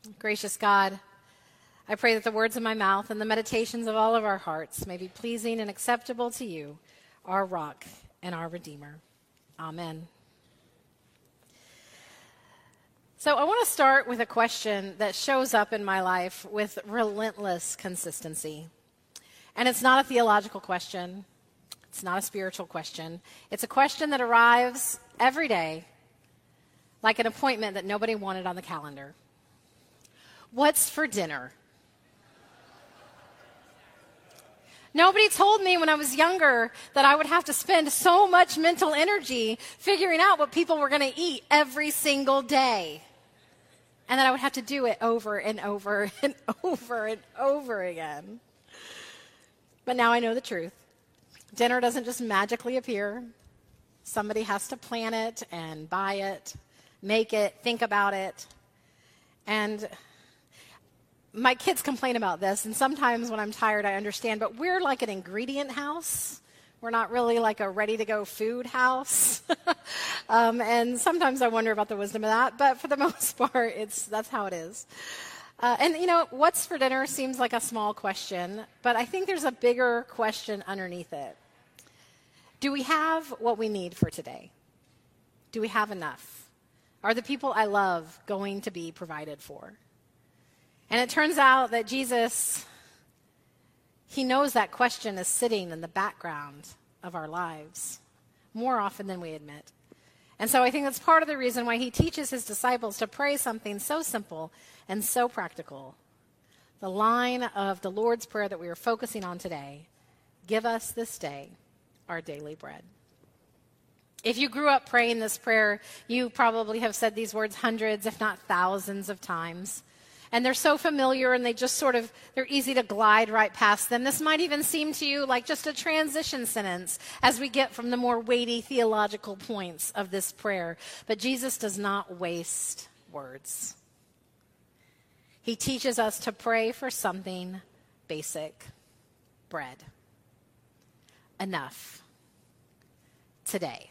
Gracious God, I pray that the words of my mouth and the meditations of all of our hearts may be pleasing and acceptable to you, our rock and our Redeemer. Amen. So I want to start with a question that shows up in my life with relentless consistency. And it's not a theological question. It's not a spiritual question. It's a question that arrives every day like an appointment that nobody wanted on the calendar. What's for dinner? Nobody told me when I was younger that I would have to spend so much mental energy figuring out what people were going to eat every single day. And that I would have to do it over and over and over and over again. But now I know the truth. Dinner doesn't just magically appear. Somebody has to plan it and buy it, make it, think about it. And my kids complain about this, and sometimes when I'm tired, I understand, but we're like an ingredient house. We're not really like a ready-to-go food house. And sometimes I wonder about the wisdom of that, but for the most part, that's how it is. And you know, what's for dinner seems like a small question, but I think there's a bigger question underneath it. Do we have what we need for today? Do we have enough? Are the people I love going to be provided for? And it turns out that Jesus, he knows that question is sitting in the background of our lives more often than we admit. And so I think that's part of the reason why he teaches his disciples to pray something so simple and so practical. The line of the Lord's Prayer that we are focusing on today, give us this day our daily bread. If you grew up praying this prayer, you probably have said these words hundreds, if not thousands of times. And they're so familiar and they're easy to glide right past them. This might even seem to you like just a transition sentence as we get from the more weighty theological points of this prayer. But Jesus does not waste words. He teaches us to pray for something basic, bread. Enough. Today.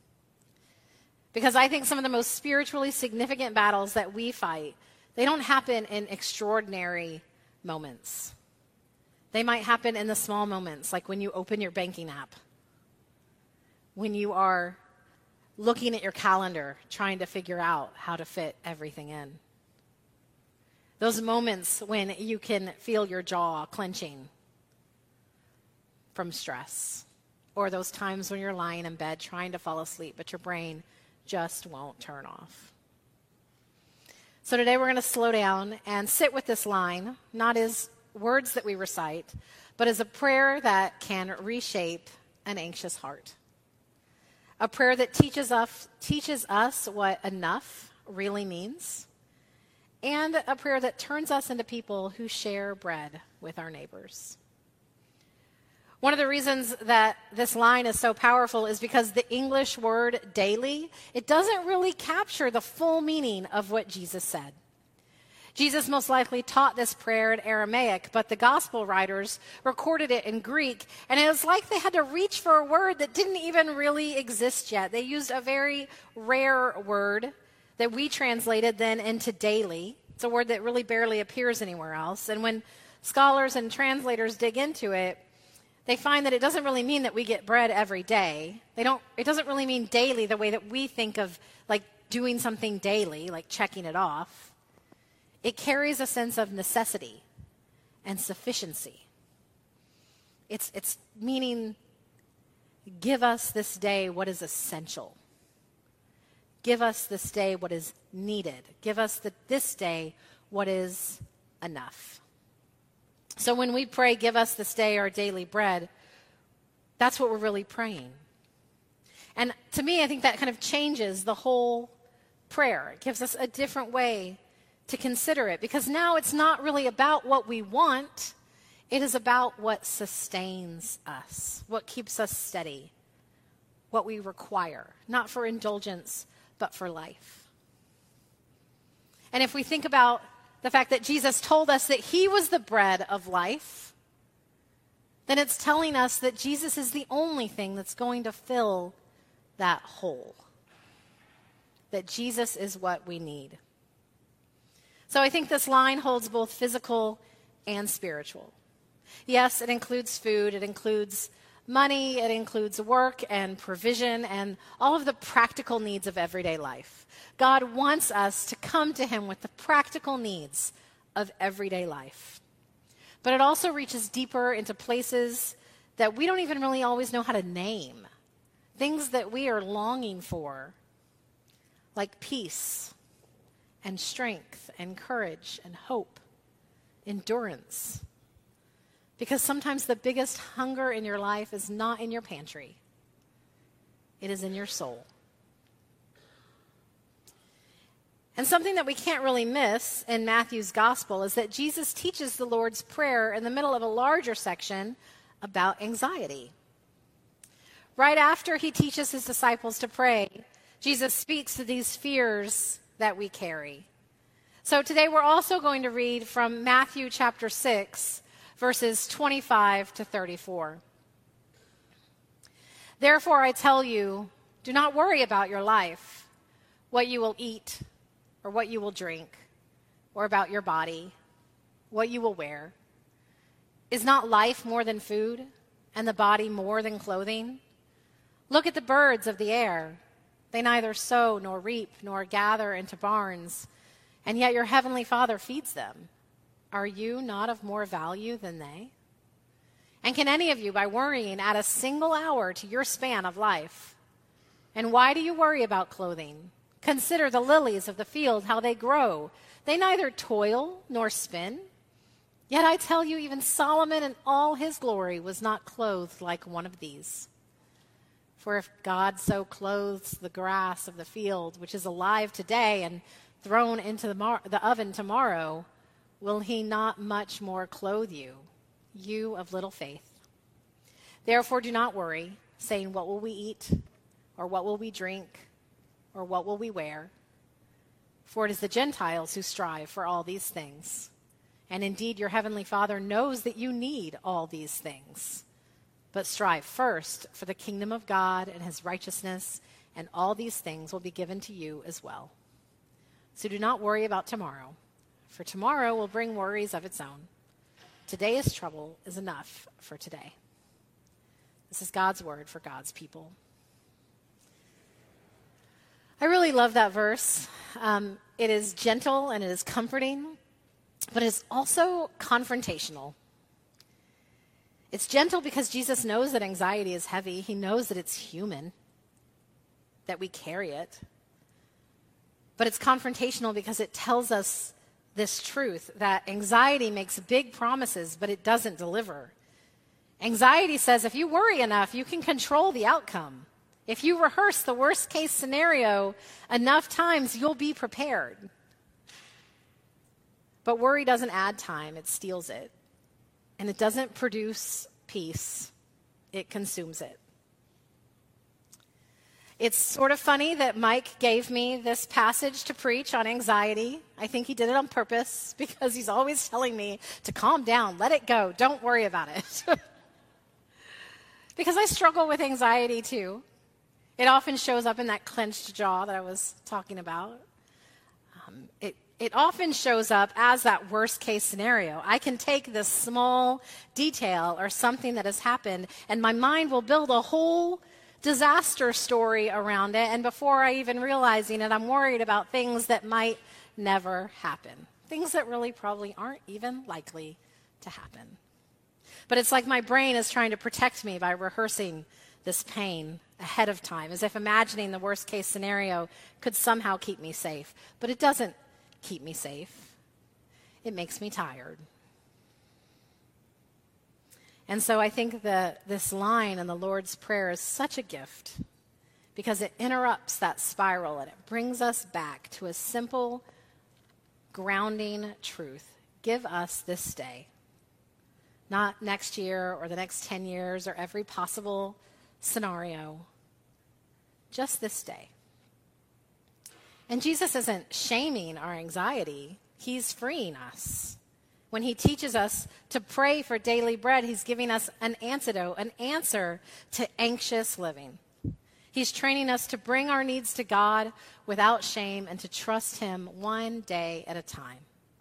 Because I think some of the most spiritually significant battles that we fight, they don't happen in extraordinary moments. They might happen in the small moments, like when you open your banking app, when you are looking at your calendar, trying to figure out how to fit everything in. Those moments when you can feel your jaw clenching from stress, or those times when you're lying in bed trying to fall asleep, but your brain just won't turn off. So today we're going to slow down and sit with this line, not as words that we recite, but as a prayer that can reshape an anxious heart. A prayer that teaches us what enough really means, and a prayer that turns us into people who share bread with our neighbors. One of the reasons that this line is so powerful is because the English word daily, it doesn't really capture the full meaning of what Jesus said. Jesus most likely taught this prayer in Aramaic, but the gospel writers recorded it in Greek, and it was like they had to reach for a word that didn't even really exist yet. They used a very rare word that we translated then into daily. It's a word that really barely appears anywhere else, and when scholars and translators dig into it, they find that it doesn't really mean that we get bread every day. It doesn't really mean daily the way that we think of like doing something daily, like checking it off. It carries a sense of necessity and sufficiency. It's meaning, give us this day what is essential. Give us this day what is needed. Give us this day what is enough. So when we pray, give us this day our daily bread, that's what we're really praying. And to me, I think that kind of changes the whole prayer. It gives us a different way to consider it, because now it's not really about what we want. It is about what sustains us, what keeps us steady, what we require, not for indulgence, but for life. And if we think about the fact that Jesus told us that he was the bread of life, then it's telling us that Jesus is the only thing that's going to fill that hole. That Jesus is what we need. So I think this line holds both physical and spiritual. Yes, it includes food, it includes money, it includes work and provision and all of the practical needs of everyday life. God wants us to come to him with the practical needs of everyday life. But it also reaches deeper into places that we don't even really always know how to name. Things that we are longing for, like peace and strength and courage and hope, endurance. Because sometimes the biggest hunger in your life is not in your pantry. It is in your soul. And something that we can't really miss in Matthew's gospel is that Jesus teaches the Lord's Prayer in the middle of a larger section about anxiety. Right after he teaches his disciples to pray, Jesus speaks to these fears that we carry. So today we're also going to read from Matthew chapter 6, verses 25 to 34. Therefore, I tell you, do not worry about your life, what you will eat or what you will drink, or about your body, what you will wear. Is not life more than food, and the body more than clothing? Look at the birds of the air. They neither sow nor reap nor gather into barns, and yet your heavenly Father feeds them. Are you not of more value than they? And can any of you, by worrying, add a single hour to your span of life? And why do you worry about clothing? Consider the lilies of the field, how they grow. They neither toil nor spin. Yet I tell you, even Solomon in all his glory was not clothed like one of these. For if God so clothes the grass of the field, which is alive today and thrown into the oven tomorrow, will he not much more clothe you, you of little faith? Therefore do not worry, saying, what will we eat, or what will we drink, or what will we wear? For it is the Gentiles who strive for all these things. And indeed your heavenly Father knows that you need all these things. But strive first for the kingdom of God and his righteousness, and all these things will be given to you as well. So do not worry about tomorrow, for tomorrow will bring worries of its own. Today's trouble is enough for today. This is God's word for God's people. I really love that verse. It is gentle and it is comforting, but it's also confrontational. It's gentle because Jesus knows that anxiety is heavy. He knows that it's human, that we carry it. But it's confrontational because it tells us this truth, that anxiety makes big promises, but it doesn't deliver. Anxiety says if you worry enough, you can control the outcome. If you rehearse the worst case scenario enough times, you'll be prepared. But worry doesn't add time, it steals it. And it doesn't produce peace, it consumes it. It's sort of funny that Mike gave me this passage to preach on anxiety. I think he did it on purpose because he's always telling me to calm down, let it go, don't worry about it. Because I struggle with anxiety too. It often shows up in that clenched jaw that I was talking about. It often shows up as that worst case scenario. I can take this small detail or something that has happened, and my mind will build a whole disaster story around it, and before I even realizing it, I'm worried about things that might never happen. Things that really probably aren't even likely to happen. But it's like my brain is trying to protect me by rehearsing this pain ahead of time, as if imagining the worst case scenario could somehow keep me safe. But it doesn't keep me safe. It makes me tired. And so I think that this line in the Lord's Prayer is such a gift because it interrupts that spiral and it brings us back to a simple, grounding truth. Give us this day. Not next year or the next 10 years or every possible scenario. Just this day. And Jesus isn't shaming our anxiety. He's freeing us. When he teaches us to pray for daily bread, he's giving us an antidote, an answer to anxious living. He's training us to bring our needs to God without shame and to trust him one day at a time.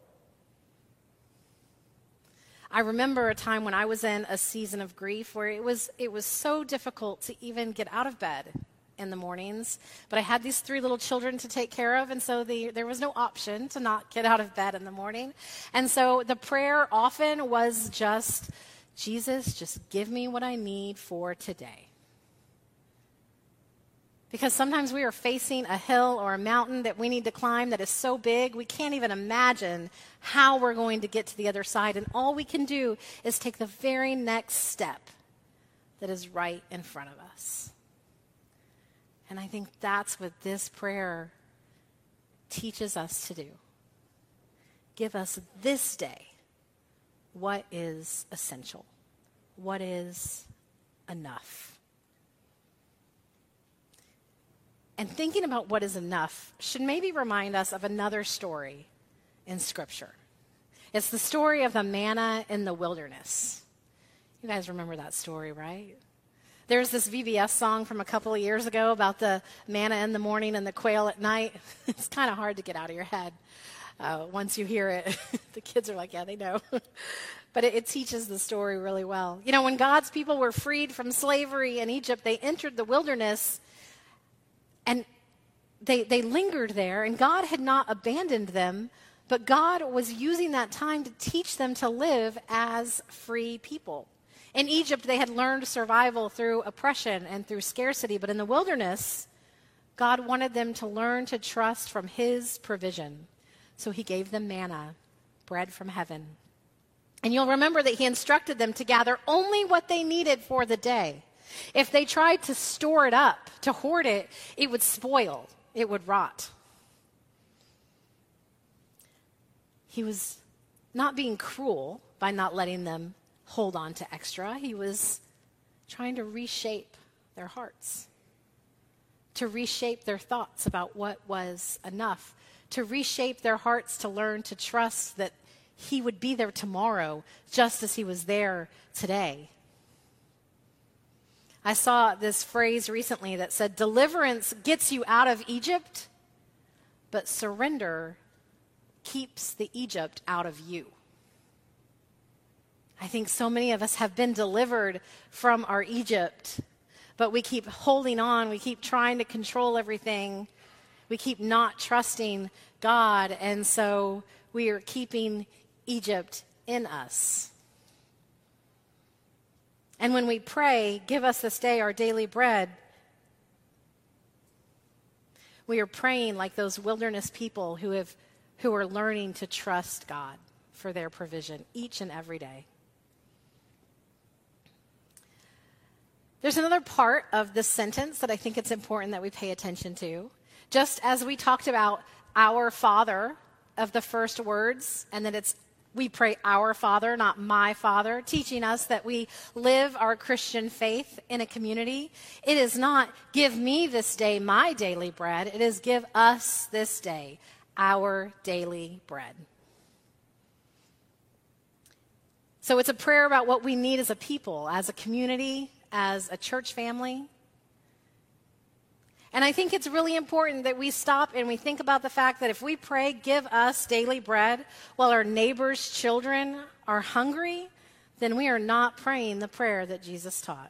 I remember a time when I was in a season of grief where it was so difficult to even get out of bed in the mornings. But I had these 3 little children to take care of, and so there was no option to not get out of bed in the morning. And so the prayer often was just, Jesus, just give me what I need for today. Because sometimes we are facing a hill or a mountain that we need to climb that is so big, we can't even imagine how we're going to get to the other side. And all we can do is take the very next step that is right in front of us. And I think that's what this prayer teaches us to do. Give us this day what is essential, what is enough. And thinking about what is enough should maybe remind us of another story in Scripture. It's the story of the manna in the wilderness. You guys remember that story, right? There's this VBS song from a couple of years ago about the manna in the morning and the quail at night. It's kind of hard to get out of your head once you hear it. The kids are like, yeah, they know. But it teaches the story really well. You know, when God's people were freed from slavery in Egypt, they entered the wilderness. And they lingered there, and God had not abandoned them, but God was using that time to teach them to live as free people. In Egypt, they had learned survival through oppression and through scarcity, but in the wilderness, God wanted them to learn to trust from His provision. So He gave them manna, bread from heaven. And you'll remember that He instructed them to gather only what they needed for the day. If they tried to store it up, to hoard it, it would spoil, it would rot. He was not being cruel by not letting them hold on to extra. He was trying to reshape their hearts, to reshape their thoughts about what was enough, to reshape their hearts to learn to trust that He would be there tomorrow just as He was there today. I saw this phrase recently that said, deliverance gets you out of Egypt, but surrender keeps the Egypt out of you. I think so many of us have been delivered from our Egypt, but we keep holding on. We keep trying to control everything. We keep not trusting God, and so we are keeping Egypt in us. And when we pray, give us this day our daily bread, we are praying like those wilderness people who are learning to trust God for their provision each and every day. There's another part of this sentence that I think it's important that we pay attention to. Just as we talked about our Father of the first words, and that we pray our Father, not my Father, teaching us that we live our Christian faith in a community. It is not give me this day my daily bread. It is give us this day our daily bread. So it's a prayer about what we need as a people, as a community, as a church family. And I think it's really important that we stop and we think about the fact that if we pray, give us daily bread, while our neighbors' children are hungry, then we are not praying the prayer that Jesus taught.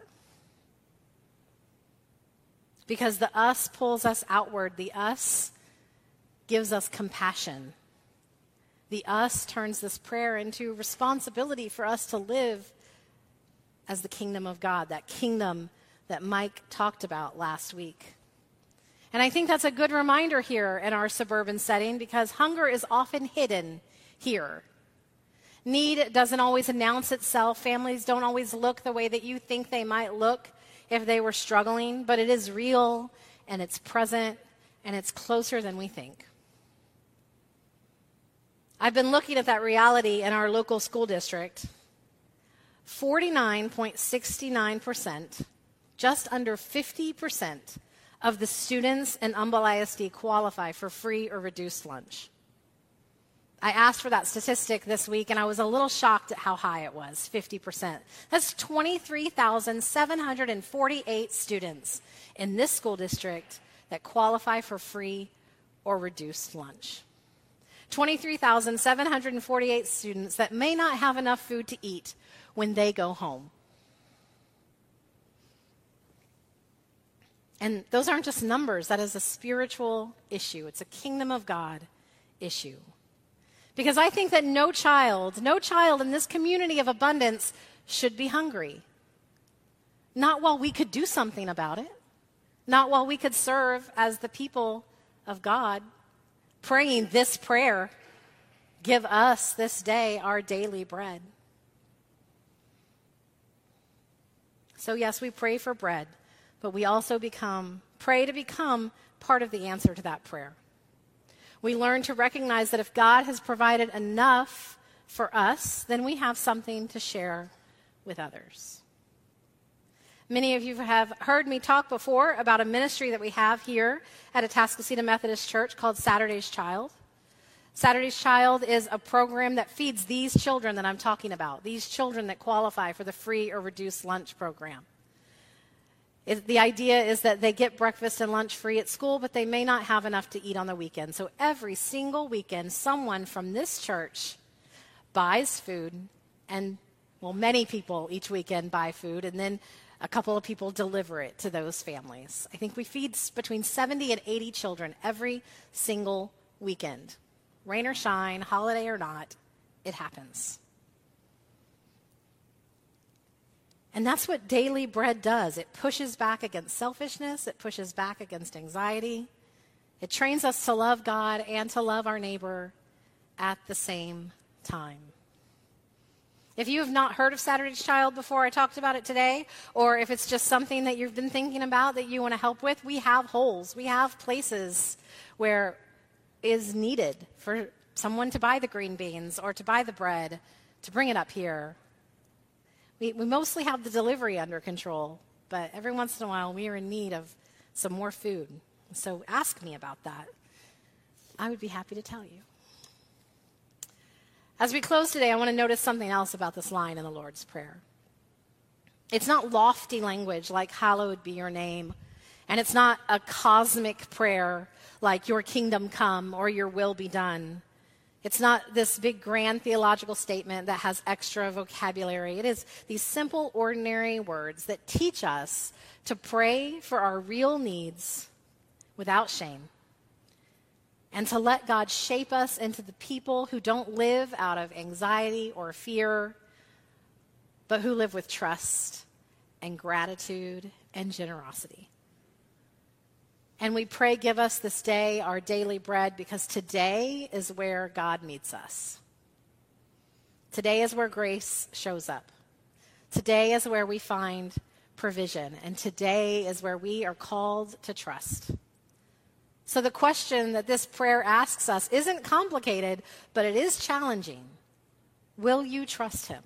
Because the us pulls us outward. The us gives us compassion. The us turns this prayer into responsibility for us to live as the kingdom of God, that kingdom that Mike talked about last week. And I think that's a good reminder here in our suburban setting, because hunger is often hidden here. Need doesn't always announce itself. Families don't always look the way that you think they might look if they were struggling, but it is real and it's present and it's closer than we think. I've been looking at that reality in our local school district. 49.69%, just under 50%, of the students in Humble ISD qualify for free or reduced lunch. I asked for that statistic this week, and I was a little shocked at how high it was, 50%. That's 23,748 students in this school district that qualify for free or reduced lunch. 23,748 students that may not have enough food to eat when they go home. And those aren't just numbers. That is a spiritual issue. It's a kingdom of God issue. Because I think that no child in this community of abundance should be hungry. Not while we could do something about it. Not while we could serve as the people of God, praying this prayer, give us this day our daily bread. So yes, we pray for bread, but we also pray to become part of the answer to that prayer. We learn to recognize that if God has provided enough for us, then we have something to share with others. Many of you have heard me talk before about a ministry that we have here at Atascocita Methodist Church called Saturday's Child. Saturday's Child is a program that feeds these children that I'm talking about, these children that qualify for the free or reduced lunch program. The idea is that they get breakfast and lunch free at school, but they may not have enough to eat on the weekend. So every single weekend, someone from this church buys food, and, many people each weekend buy food, and then a couple of people deliver it to those families. I think we feed between 70 and 80 children every single weekend. Rain or shine, holiday or not, it happens. And that's what daily bread does. It pushes back against selfishness. It pushes back against anxiety. It trains us to love God and to love our neighbor at the same time. If you have not heard of Saturday's Child before I talked about it today, or if it's just something that you've been thinking about that you want to help with, we have holes. We have places where is needed for someone to buy the green beans or to buy the bread, to bring it up here. We mostly have the delivery under control, but every once in a while we are in need of some more food. So ask me about that. I would be happy to tell you. As we close today, I want to notice something else about this line in the Lord's Prayer. It's not lofty language like hallowed be your name, and it's not a cosmic prayer like your kingdom come or your will be done. It's not this big grand theological statement that has extra vocabulary. It is these simple, ordinary words that teach us to pray for our real needs without shame, and to let God shape us into the people who don't live out of anxiety or fear, but who live with trust and gratitude and generosity. And we pray, give us this day our daily bread, because today is where God meets us. Today is where grace shows up. Today is where we find provision, and today is where we are called to trust. So the question that this prayer asks us isn't complicated, but it is challenging. Will you trust him?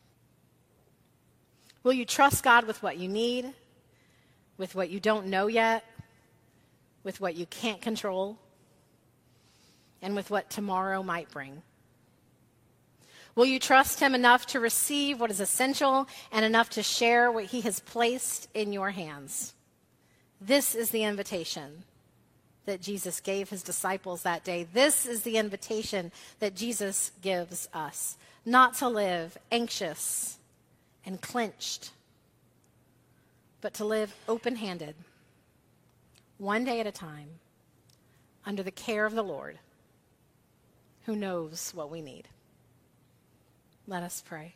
Will you trust God with what you need, with what you don't know yet, with what you can't control, and with what tomorrow might bring? Will you trust him enough to receive what is essential and enough to share what he has placed in your hands? This is the invitation that Jesus gave his disciples that day. This is the invitation that Jesus gives us, not to live anxious and clenched, but to live open-handed, one day at a time, under the care of the Lord, who knows what we need. Let us pray.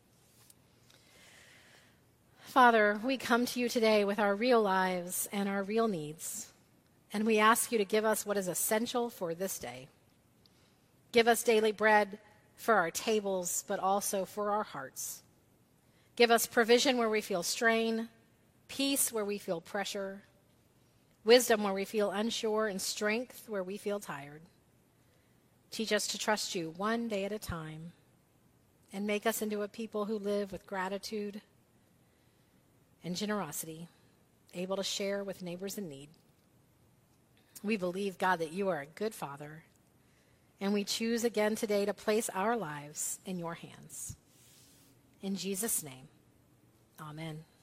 Father, we come to you today with our real lives and our real needs. And we ask you to give us what is essential for this day. Give us daily bread for our tables, but also for our hearts. Give us provision where we feel strain, peace where we feel pressure, wisdom where we feel unsure, and strength where we feel tired. Teach us to trust you one day at a time, and make us into a people who live with gratitude and generosity, able to share with neighbors in need. We believe, God, that you are a good Father, and we choose again today to place our lives in your hands. In Jesus' name, amen.